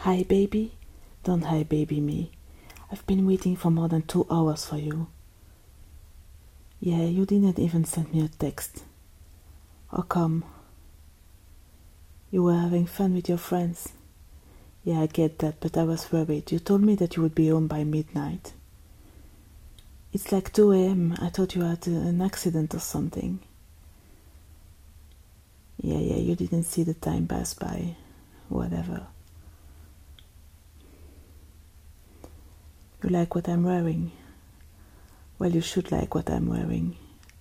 Hi, baby? Don't hi, baby me. I've been waiting for more than 2 hours for you. Yeah, you didn't even send me a text. How come? You were having fun with your friends. Yeah, I get that, but I was worried. You told me that you would be home by midnight. It's like 2 a.m. I thought you had an accident or something. Yeah, you didn't see the time pass by. Whatever. You like what I'm wearing? Well, you should like what I'm wearing.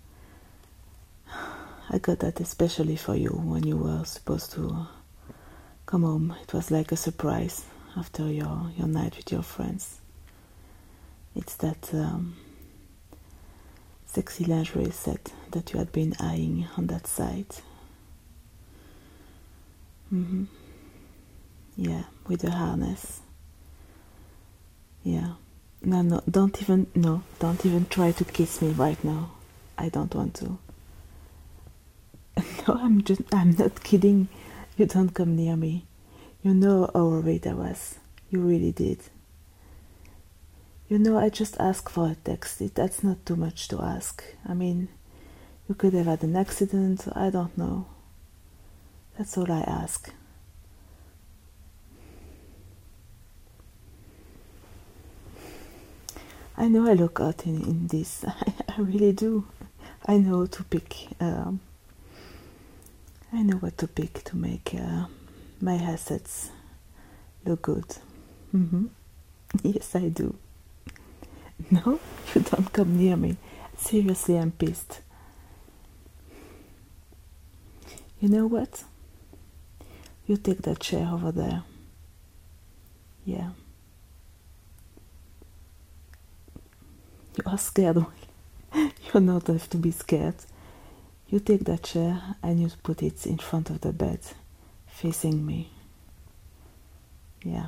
I got that especially for you when you were supposed to come home. It was like a surprise after your night with your friends. It's that sexy lingerie set that you had been eyeing on that site. Yeah, with the harness. Yeah. No, don't even try to kiss me right now. I don't want to. No, I'm not kidding. You don't come near me. You know how worried I was. You really did. You know, I just asked for a text. That's not too much to ask. I mean, you could have had an accident, I don't know. That's all I ask. I know I look hot in this. I really do. I know to pick. I know what to pick to make my assets look good. Yes, I do. No, you don't come near me. Seriously, I'm pissed. You know what? You take that chair over there. Yeah. You are scared. You don't have to be scared. You take that chair and you put it in front of the bed, facing me. Yeah.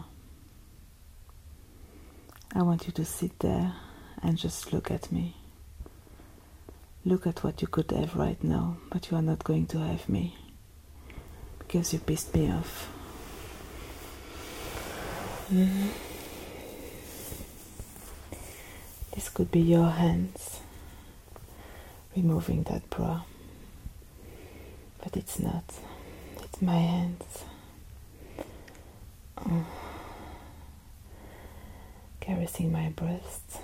I want you to sit there and just look at me. Look at what you could have right now, but you are not going to have me. Because you pissed me off. This could be your hands removing that bra. But it's not. It's my hands. Caressing my breasts.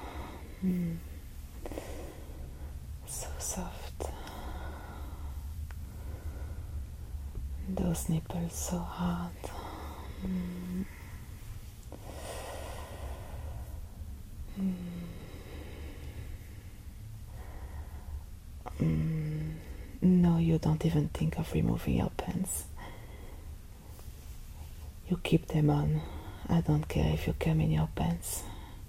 So soft. Those nipples so hard. No, you don't even think of removing your pants. You keep them on. I don't care if you come in your pants.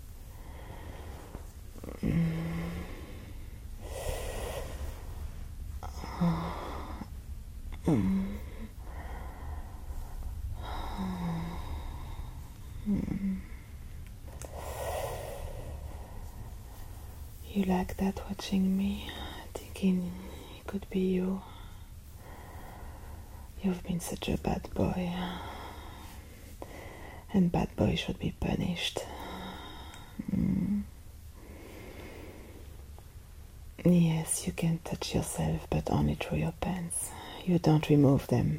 You like that, watching me, thinking it could be you. You've been such a bad boy. And bad boys should be punished. Yes, you can touch yourself, but only through your pants. You don't remove them.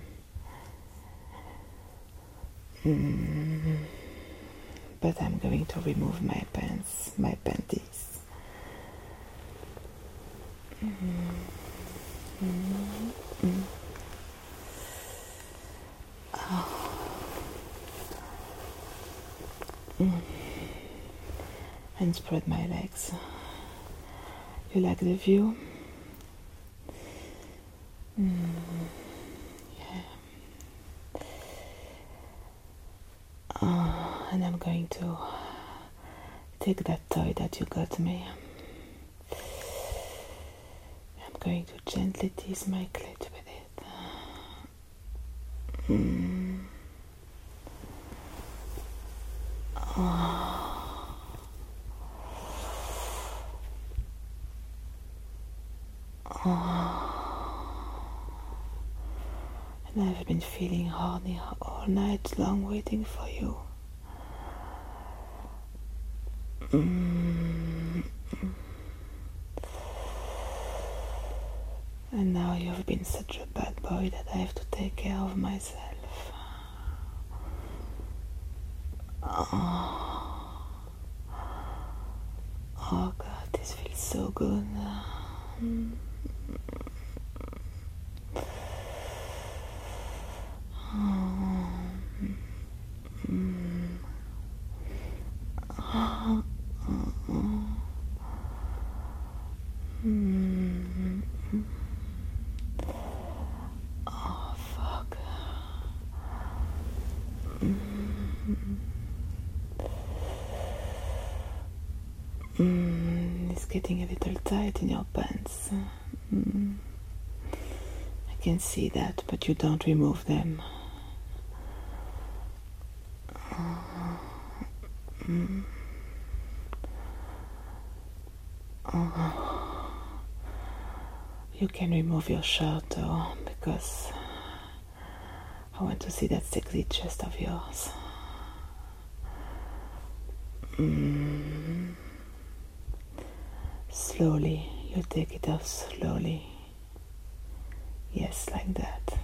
But I'm going to remove my pants, my panties. And spread my legs. You like the view? Yeah. And I'm going to take that toy that you got me. I'm going to gently tease my clit with it. And I I've been feeling horny all night long waiting for you. And now you've been such a bad boy that I have to take care of myself. Oh God, this feels so good. Oh fuck. It's getting a little tight in your pants. I can see that, but you don't remove them. You can remove your shirt though, because I want to see that sexy chest of yours. Slowly, you take it off slowly. Yes, like that.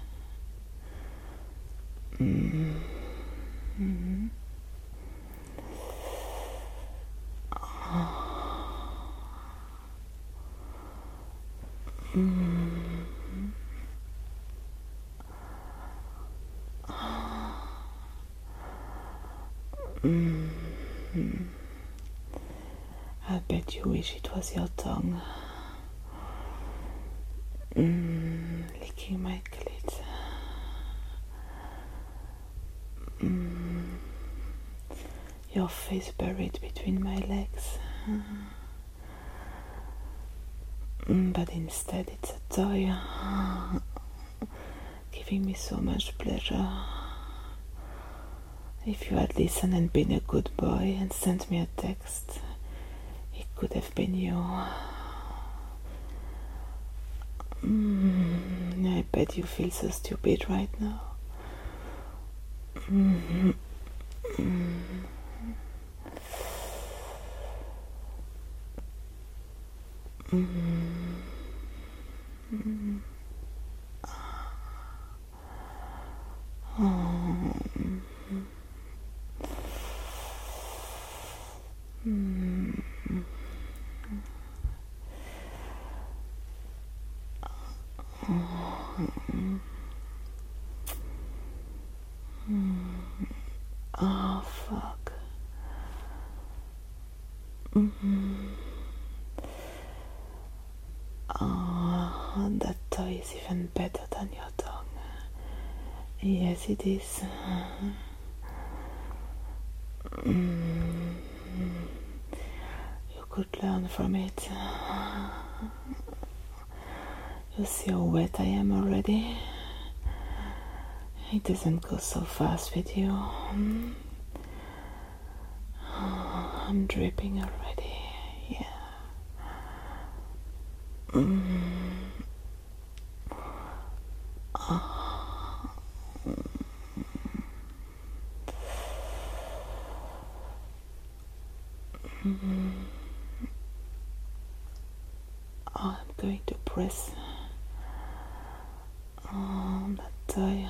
I bet you wish it was your tongue licking my clit. Your face buried between my legs. But instead it's a toy, giving me so much pleasure. If you had listened and been a good boy and sent me a text, it could have been you. I bet you feel so stupid right now. Oh fuck. Oh, that toy is even better than your tongue. Yes, it is. You could learn from it. You see how wet I am already? It doesn't go so fast with you. I'm dripping already. Yeah. Oh, I'm going to press on that toy.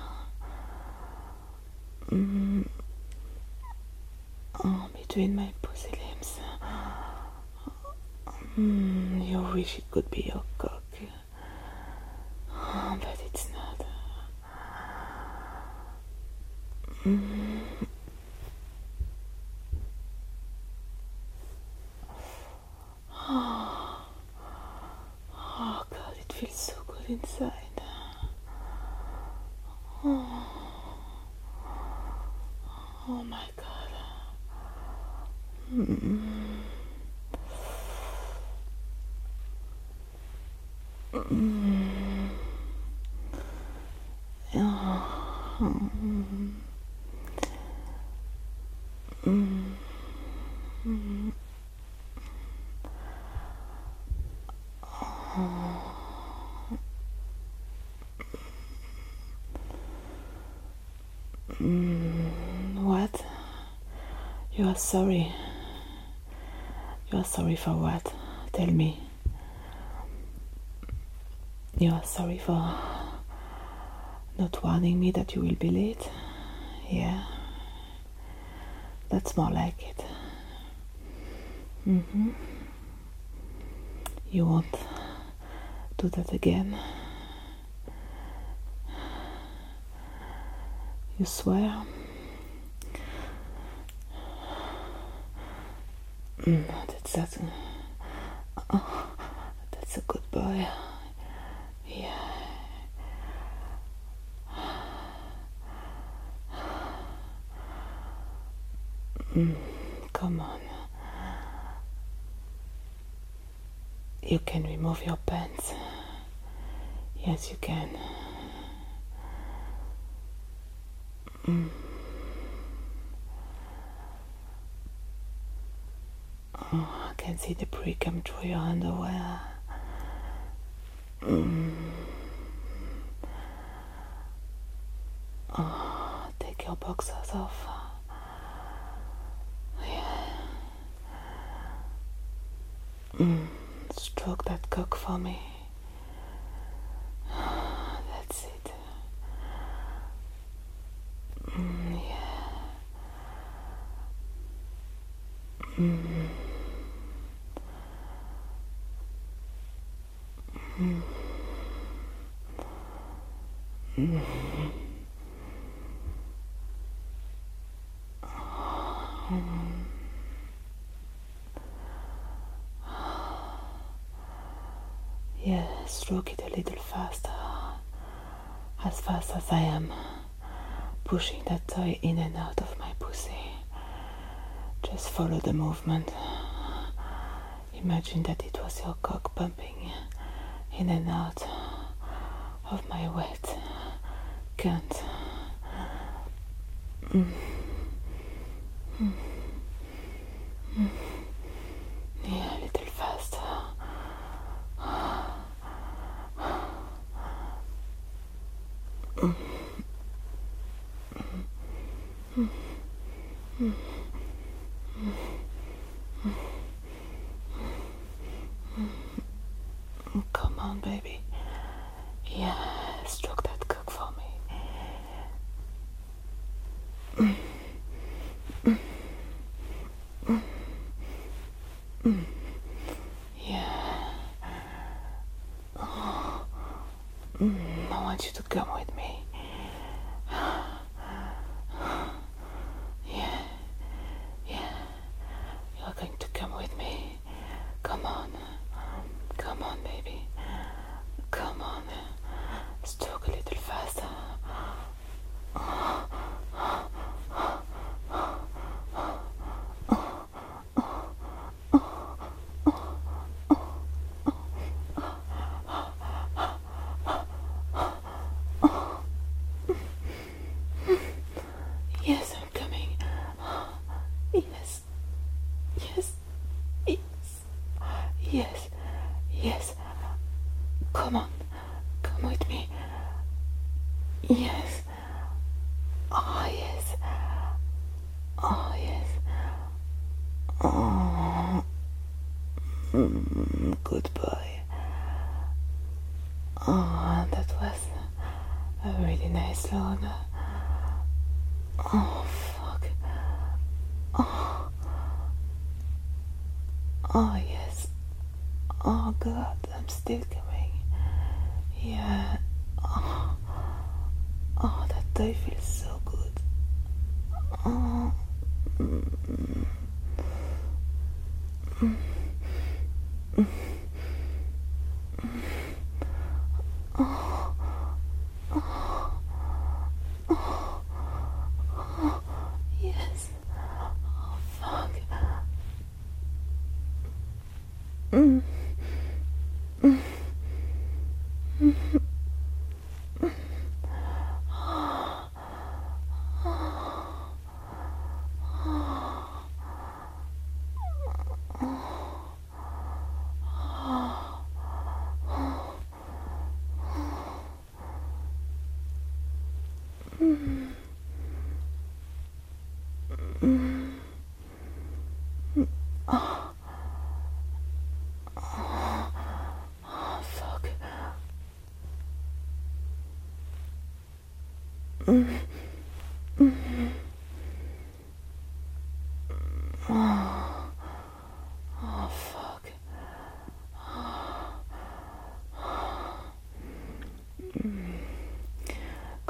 Between my pussy lips. You wish it could be your cock, but it's not. Oh God, it feels so good inside. Oh my God. What? You are sorry. You are sorry for what? Tell me. You are sorry for not warning me that you will be late? Yeah. That's more like it. You won't do that again? You swear? That's a good boy. Yeah. Come on. You can remove your pants. Yes, you can. Oh, I can see the brie come through your underwear. Oh, take your boxers off. Stroke that cock for me. That's it. Yeah, stroke it a little faster. As fast as I am pushing that toy in and out of my pussy. Just follow the movement. Imagine that it was your cock pumping in and out of my wet cunt. Yeah, a little faster. Come on, baby. Yeah, stroke that cock for me. Yeah. I want you to come with me. Yeah. You're going to come with me. Come on. Come on, baby. Come on. Stroke a little faster. Yes, I'm coming. Yes. Yes. Yes. Yes. Yes. Come on. Come with me. Yes. Oh, yes. Oh, yes. Oh. Good boy. Oh, that was a really nice load. Oh, fuck. Oh, yes. Oh, God, I'm still coming. Yeah. Oh, that toy feels so good. Oh. Yes. Oh, fuck.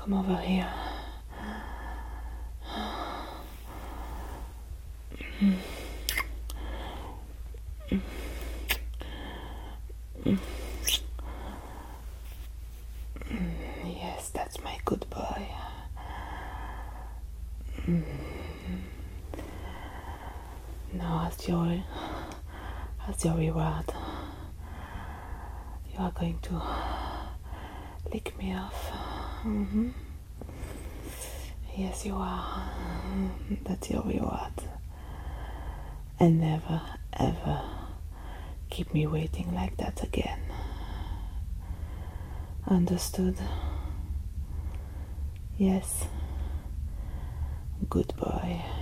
Come over here. Yes, that's my good boy. Now as your reward, you are going to lick me off. Yes, you are. That's your reward. And never, ever keep me waiting like that again. Understood? Yes. Good boy.